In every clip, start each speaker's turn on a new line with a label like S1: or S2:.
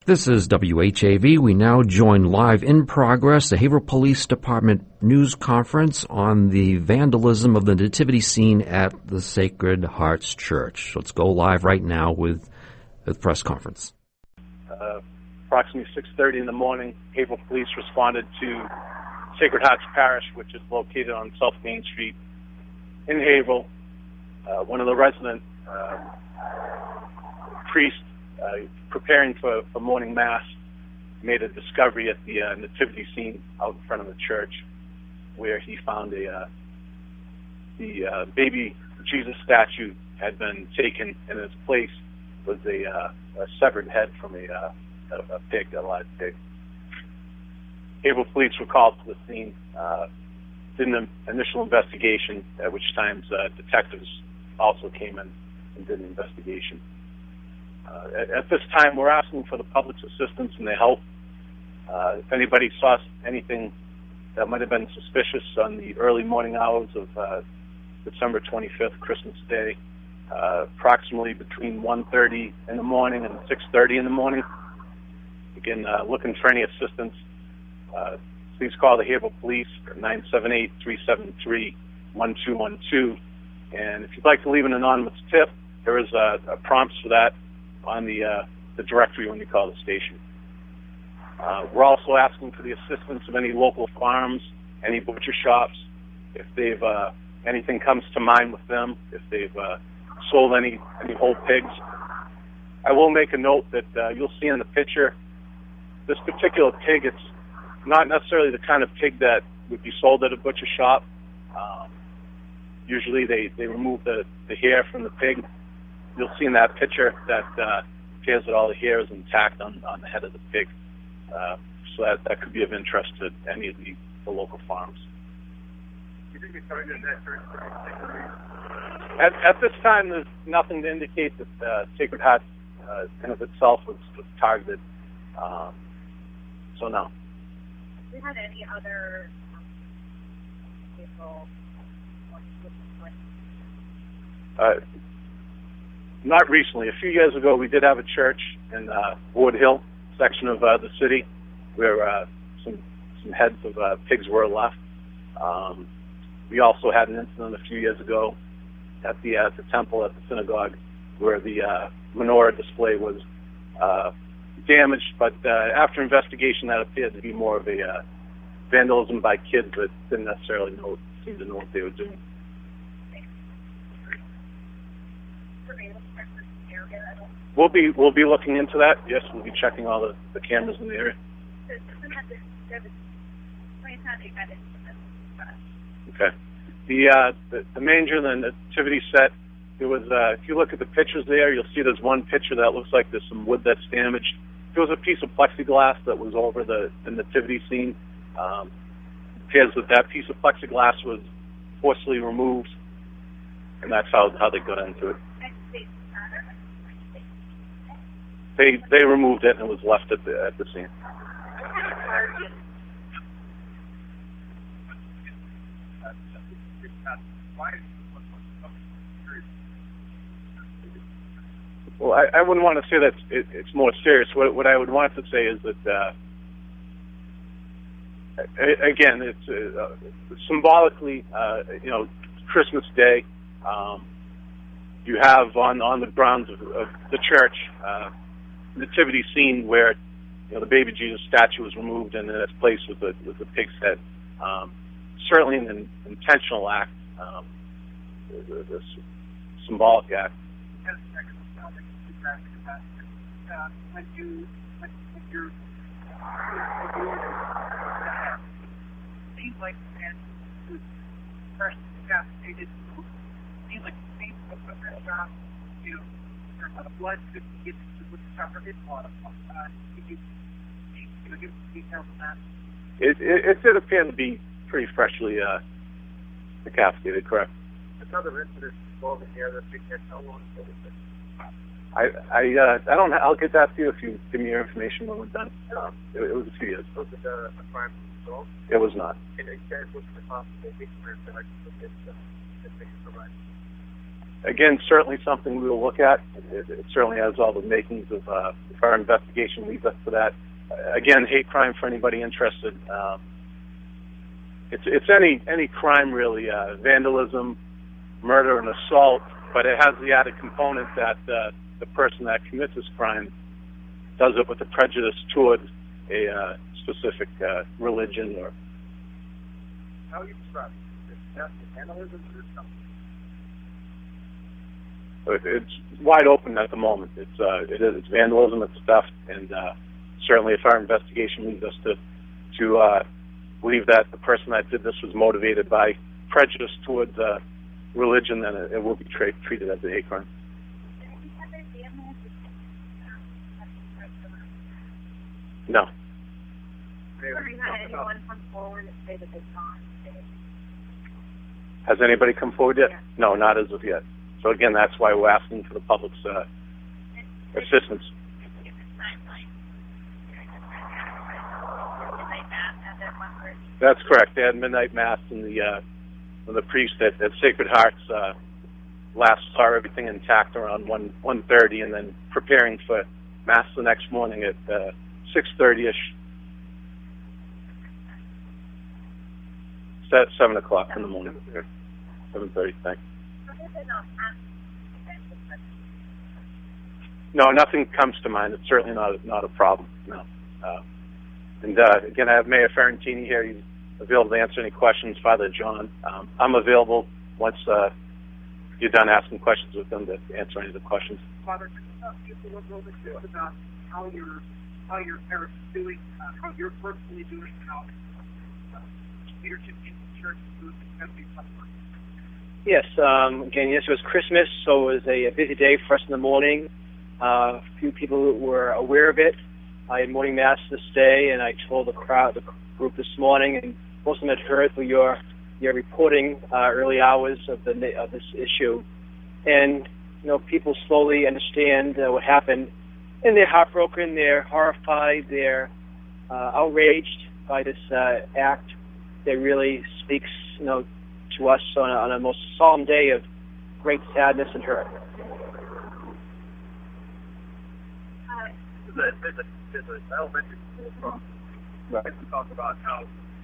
S1: This is WHAV. We now join live in progress the Haverhill Police Department news conference on the vandalism of the nativity scene at the Sacred Hearts Church. Let's go live right now with the press conference.
S2: Approximately 6:30 in the morning, Haverhill Police responded to Sacred Hearts Parish, which is located on South Main Street in Haverhill. One of the resident priests preparing for morning mass made a discovery at the nativity scene out in front of the church, where he found the baby Jesus statue had been taken, and in its place was a severed head from a pig, a live pig. Haverhill Police were called to the scene, did an initial investigation, at which times detectives also came in and did an investigation. At this time, we're asking for the public's assistance and their help. If anybody saw anything that might have been suspicious on the early morning hours of December 25th, Christmas Day, approximately between 1:30 in the morning and 6:30 in the morning, again, looking for any assistance, please call the Haverhill Police at 978-373-1212. And if you'd like to leave an anonymous tip, there is a prompt for that on the directory when you call the station. We're also asking for the assistance of any local farms, any butcher shops, if they've anything comes to mind with them, if they've sold any whole pigs. I will make a note that you'll see in the picture, this particular pig, it's not necessarily the kind of pig that would be sold at a butcher shop. Usually they remove the hair from the pig. You'll see in that picture that appears that all the hair is intact on the head of the pig. So that could be of interest to any of the local farms.
S3: Do you think it's targeted that church?
S2: At this time, there's nothing to indicate that Sacred Hearts in of itself was targeted. So no.
S4: Have you had any other people?
S2: Not recently. A few years ago, we did have a church in Ward Hill section of the city where some heads of pigs were left. We also had an incident a few years ago at the temple at the synagogue where the menorah display was damaged, but after investigation, that appeared to be more of a vandalism by kids that didn't necessarily seem to know what they were doing. We'll be looking into that. Yes, we'll be checking all the cameras in the area. Okay. The manger, the nativity set. There was if you look at the pictures there, you'll see there's one picture that looks like there's some wood that's damaged. There was a piece of plexiglass that was over the nativity scene. It appears that piece of plexiglass was forcibly removed, and that's how they got into it. They removed it and it was left at the scene. Well, I wouldn't want to say that it's more serious. What I would want to say is that again, it's symbolically, Christmas Day. You have on the grounds of the church nativity scene where the baby Jesus statue was removed and in its place with the pig's head. Certainly an intentional act, a symbolic act.
S3: When you're seems like person decapitated, seems like the same blood could get to the cover his blood. Can you give details on that?
S2: It did appear to be pretty freshly decapitated, correct?
S3: Another incident involving here that we can't tell long.
S2: I don't. I'll get that to you if you give me your information when we're done. It was a few years.
S3: Was it a crime result?
S2: It was not.
S3: And you guys look for the possible victims that I can look at
S2: Again, certainly something we will look at. It certainly has all the makings of, if our investigation leads us to that. Again, hate crime for anybody interested. It's any crime really, vandalism, murder, and assault, but it has the added component that the person that commits this crime does it with a prejudice toward a specific religion or.
S3: How you describe it? Is that vandalism or something?
S2: It's wide open at the moment. It's vandalism, it's theft, and certainly if our investigation leads us to believe that the person that did this was motivated by prejudice towards religion, then it will be treated as a hate crime. No. Has anybody come forward yet? No, not as of yet. So again, that's why we're asking for the public's assistance. That's correct. They had midnight mass, and the priest at Sacred Hearts last saw everything intact around 1:30, and then preparing for mass the next morning at 6:30ish. 7 o'clock in the morning. 7:30. Thanks. No, nothing comes to mind. It's certainly not a problem. No. And again, I have Mayor Ferrantini here. He's available to answer any questions. Father John, I'm available once you're done asking questions with them to answer any of the questions.
S3: Father, can you talk to us a little bit about how your parents are doing, how you're personally doing, how leadership in the church is doing, especially something?
S5: Yes, again, yes, it was Christmas, so it was a busy day for us in the morning. A few people were aware of it. I had morning mass this day, and I told the group this morning, and most of them had heard through your reporting early hours of this issue. And, people slowly understand what happened, and they're heartbroken, they're horrified, they're outraged by this act that really speaks, to us on a most solemn day of great sadness and hurt.
S3: There's an elementary school from. Right. We talk about how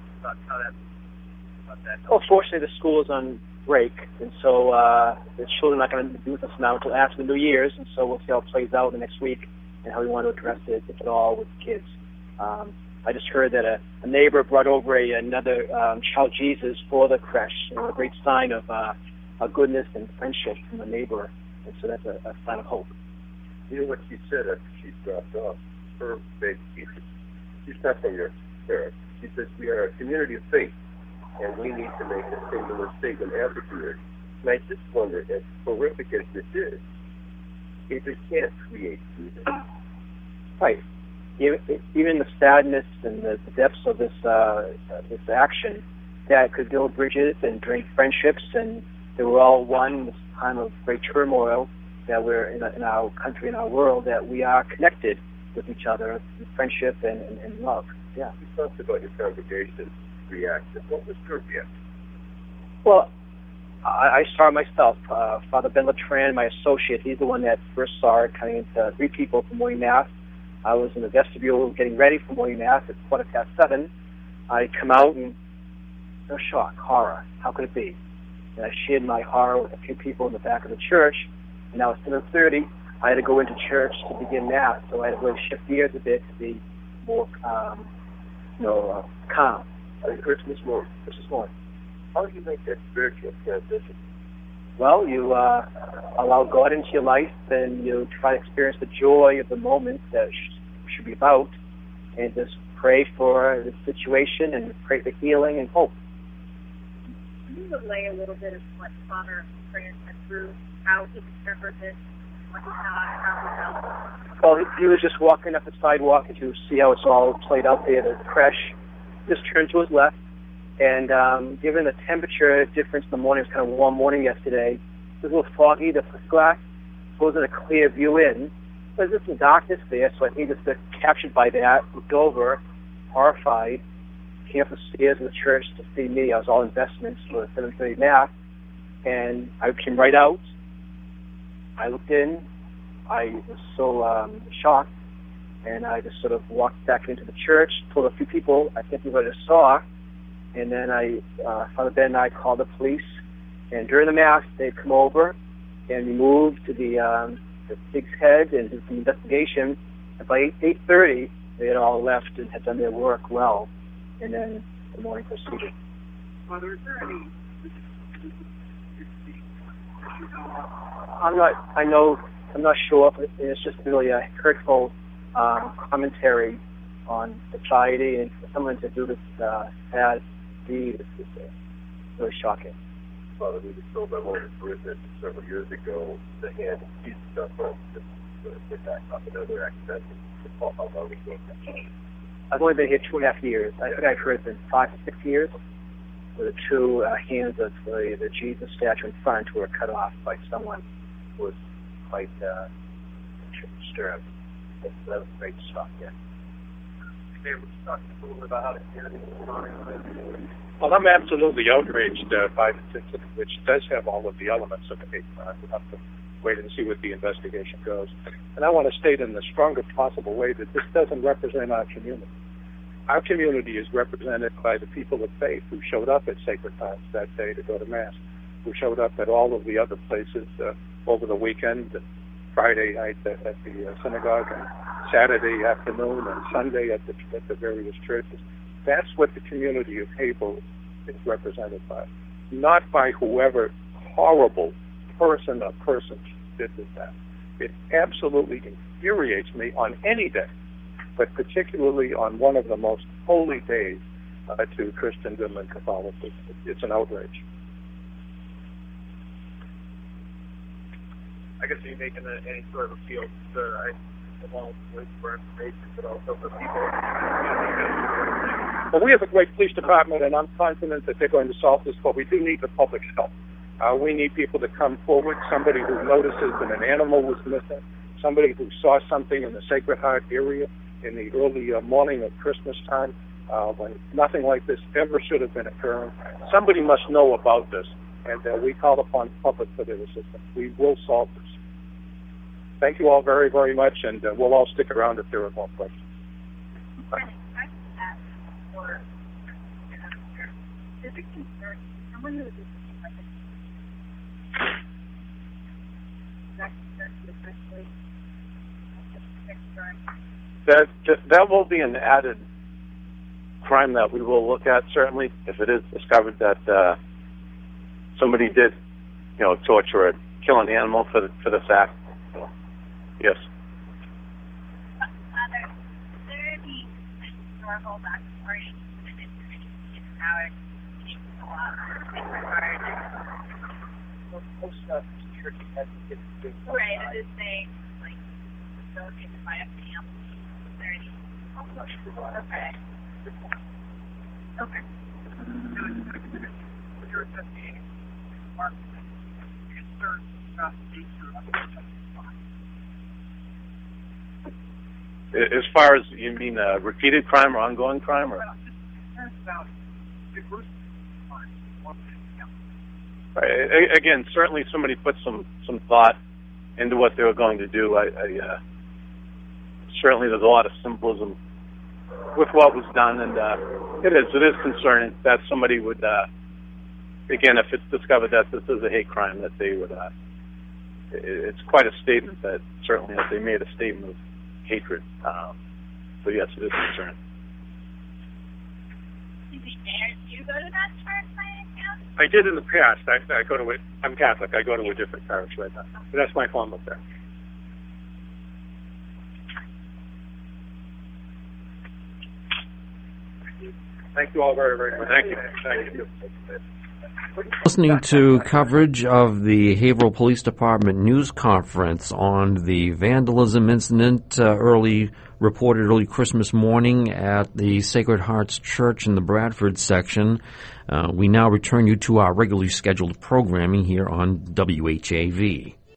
S3: that.
S5: Well, fortunately, the school is on break, and so the children are not going to be with us now until after the New Year's, and so we'll see how it plays out the next week and how we want to address it, if at all, with the kids. I just heard that a neighbor brought over another child Jesus for the creche, a great sign of goodness and friendship from the neighbor, and so that's a sign of hope.
S6: You know what she said after she dropped off her faith teacher? She's not from your parents. She says, we are a community of faith, and we need to make a singular statement as a community. And I just wonder, as horrific as this is, if it can't create unity.
S5: Right. Even the sadness and the depths of this action, that could build bridges and bring friendships, and that we're all one in this time of great turmoil, that we're in our country, in our world, that we are connected with each other through friendship and love. Yeah.
S6: You talked about your congregation's reaction. What was your reaction?
S5: Well, I saw it myself. Father Ben Latran, my associate, he's the one that first saw it, coming into 3 people for morning mass. I was in the vestibule getting ready for morning mass at 7:15. I come out and no shock, horror. How could it be? And I shared my horror with a few people in the back of the church. And now at 7:30, I had to go into church to begin mass, so I had to really shift gears a bit to be more, calm.
S6: Christmas morning. How do you make that spiritual transition?
S5: Well, you allow God into your life, and you try to experience the joy of the moment that should be about, and just pray for the situation and pray for healing and hope.
S4: Can you relay a little bit of what Father Fran went through, how he discovered this, what he thought, how he felt?
S5: Well, he was just walking up the sidewalk to see how it's all played out there at the creche. Just turned to his left, and given the temperature difference in the morning, it was kind of a warm morning yesterday. It was a little foggy, the glass wasn't a clear view in. But there's some darkness there, so I think just captured by that, looked over, horrified, came up the stairs of the church to see me. I was all investments for the 7:30 mass, and I came right out, I looked in. I was so shocked, and I just sort of walked back into the church, told a few people, I think what I just saw, and then Father Ben and I called the police, and during the Mass, they'd come over, and we moved to the pig's head and did some investigation, and by 8:30, they had all left and had done their work well, and then the morning proceeded.
S3: Father, is there any...
S5: I'm not sure, but it's just really a hurtful commentary on society, and for someone to do this bad deed is really shocking.
S6: Father, we were told by one of the witnesses several years ago the hand and feet stuff on the back up another accident. How long we go?
S5: I've only been here 2.5 years. I think I've heard it's been 5 to 6 years, where the two hands of the Jesus statue in front were cut off by someone who was quite disturbed. So that was a great shock, yeah.
S7: Well, I'm absolutely outraged by this incident, which does have all of the elements of a hate crime. We'll have to wait and see what the investigation goes. And I want to state in the strongest possible way that this doesn't represent our community. Our community is represented by the people of faith who showed up at Sacred Times that day to go to Mass, who showed up at all of the other places over the weekend, Friday night at the synagogue, and Saturday afternoon, and Sunday at the various churches. That's what the community of Haverhill is represented by, not by whoever horrible person or persons did that. It absolutely infuriates me on any day, but particularly on one of the most holy days to Christendom and Catholicism. It's an outrage.
S2: I guess are you making any sort of appeal to along with for information, but also for people?
S7: Well, we have a great police department, and I'm confident that they're going to solve this, but we do need the public's help. We need people to come forward, somebody who notices that an animal was missing, somebody who saw something in the Sacred Heart area in the early morning of Christmas time when nothing like this ever should have been occurring. Somebody must know about this, and we call upon the public for their assistance. We will solve this. Thank you all very, very much, and we'll all stick around if there are more questions.
S2: That will be an added crime that we will look at, certainly, if it is discovered that somebody did, torture or kill an animal for this act. Yes.
S4: Father, is there any historical backstory in how it came to Sacred Heart?
S5: Most churches have to get
S4: Right, I'm just saying, like, facilitated by a family. Is there any? Okay. Okay.
S3: You're investigating Mark concerned about the nature of the
S2: As far as, you mean a repeated crime or ongoing crime? Or?
S3: Well, just concerns about diversity.
S2: Right. Again, certainly somebody put some thought into what they were going to do. Certainly there's a lot of symbolism with what was done, and it is concerning that somebody would, again, if it's discovered that this is a hate crime, that they would, it's quite a statement that certainly that they made a statement of hatred. So yes, it is concerning.
S4: Do you go to that church by any chance?
S7: I did in the past. I go to it. I'm Catholic. I go to a different parish right now. But that's my home up there. Thank you all very, very much.
S2: Thank you.
S7: Thank you.
S1: Listening to coverage of the Haverhill Police Department news conference on the vandalism incident reported early Christmas morning at the Sacred Hearts Church in the Bradford section. We now return you to our regularly scheduled programming here on WHAV.